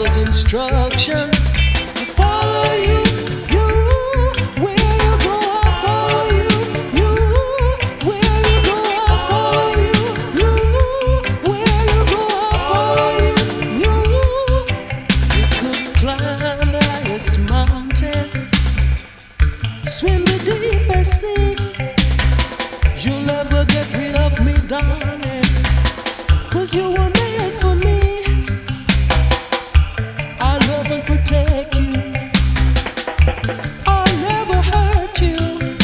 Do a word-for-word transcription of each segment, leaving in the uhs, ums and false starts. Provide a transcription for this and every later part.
Father's instruction. I follow you, you, where you go, I follow you, you, where you go, I follow you, you, where you go, I follow you, you. You could climb the highest mountain, swim the deepest sea. You'll never get rid of me, darling, 'cause you were made for me. I'll love and protect you. I'll never hurt you.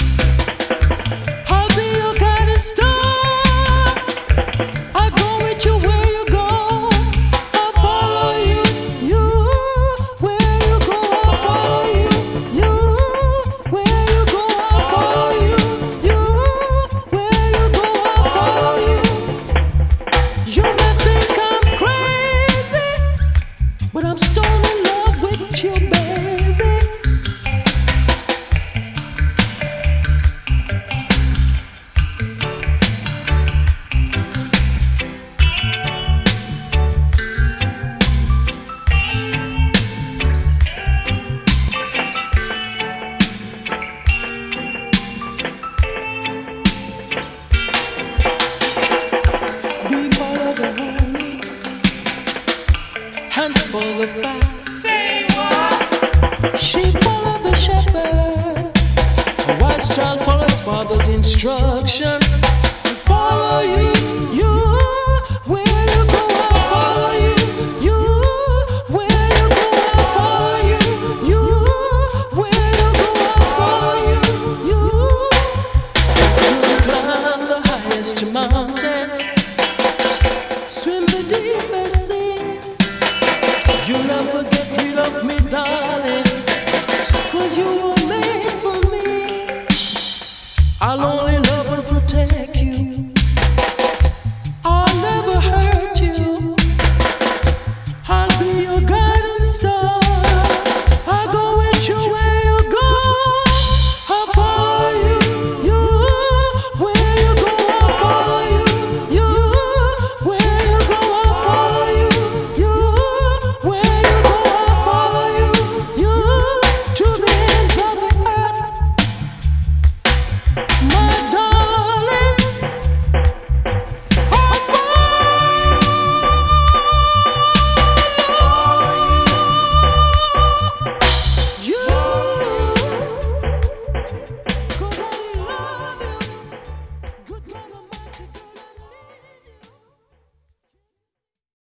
I'll be your guiding star. I go with you where you go. I'll follow you. You, where you go, I'll follow you. You, where you go, I'll follow you. You, where you go, I'll follow you. You may think I'm crazy, but I'm stone in love with you, baby. We follow the honey and for the fast. Say what? She followed the shepherd. A wise child follows father's instruction. I follow you, you, where you go, I follow you, you, where you go, I follow you, you, where you go, I follow you, you. You climb the highest mountain, swim the deepest sea. You'll never get rid of me, darling, 'cause you were made for me. I'll only